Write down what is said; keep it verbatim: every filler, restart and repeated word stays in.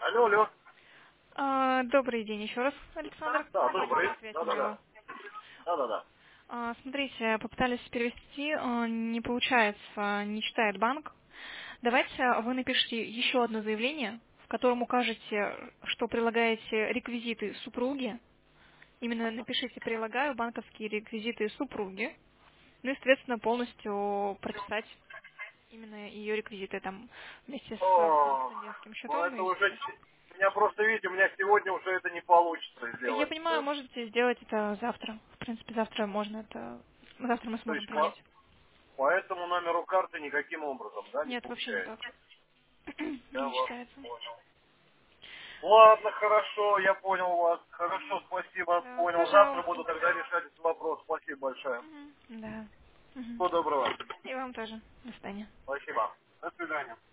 Алло, алло. А, Добрый день еще раз, Александр. Да, добрый. Компания «Связь» Да, да, Маяла. да. Да, да, да. А, Смотрите, попытались перевести, а, не получается, не читает банк. Давайте вы напишите еще одно заявление, в котором укажете, что прилагаете реквизиты супруги. Именно напишите «прилагаю банковские реквизиты супруги». Ну и, соответственно, полностью прописать именно ее реквизиты там вместе с О, корреспондентским ну счетом это и уже... все. ч- У меня просто, видите, у меня сегодня уже это не получится Я сделать. понимаю, То можете сделать это завтра. В принципе, завтра можно это... Завтра мы то сможем есть по, принять. по этому номеру карты никаким образом, да, не Нет, вообще никак. получается? Я Не вас считается. понял. Ладно, хорошо, я понял вас. Хорошо, спасибо, Да, понял. Завтра пожалуйста. буду тогда решать этот вопрос. Спасибо большое. Мгм. Да. Мгм. Всего доброго. И вам тоже. До свидания. Спасибо. До свидания.